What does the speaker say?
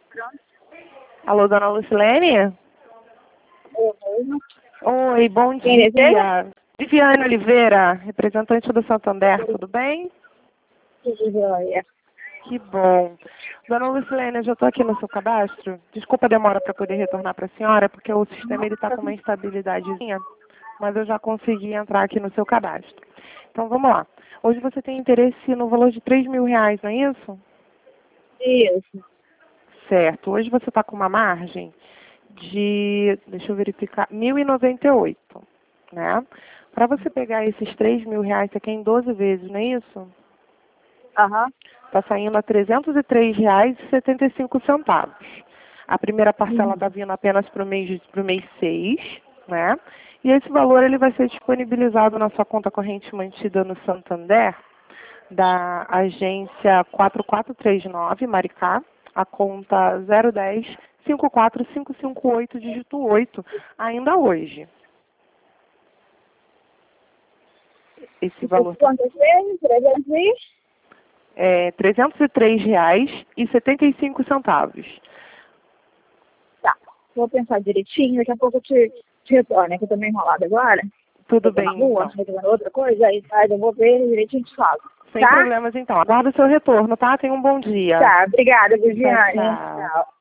Alô, dona Lucilene? Oi, bom Quem dia. Viviane Oliveira, representante do Santander, tudo bem? Tudo jóia. Que bom. Dona Lucilene, eu já estou aqui no seu cadastro. Desculpa a demora para poder retornar para a senhora, porque o sistema está com uma instabilidadezinha, mas eu já consegui entrar aqui no seu cadastro. Então vamos lá. Hoje você tem interesse no valor de R$ 3.000, não é isso? Isso. Certo. Hoje você está com uma margem de, deixa eu verificar, 1.098, né? Para você pegar esses R$ 3.000, você quer em 12 vezes, não é isso? Aham. Está saindo a R$ 303,75. A primeira parcela está vindo apenas para o mês 6, né? E esse valor ele vai ser disponibilizado na sua conta corrente mantida no Santander, da agência 4439, Maricá, a conta 010-54558, dígito 8, ainda hoje. Esse valor Quantas vezes? 300 vezes? é R$ 303,75. Tá. Vou pensar direitinho. Daqui a pouco eu te retorno, né? Que eu tô meio enrolada agora. Tudo Eu tô na bem, rua, então. resolvendo outra coisa. Aí eu vou ver direitinho e te falo. Sem Tá? problemas, então. Aguardo o seu retorno, tá? Tenha um bom dia. Tá. Obrigada, Tchau, Viviane. tchau. Tchau.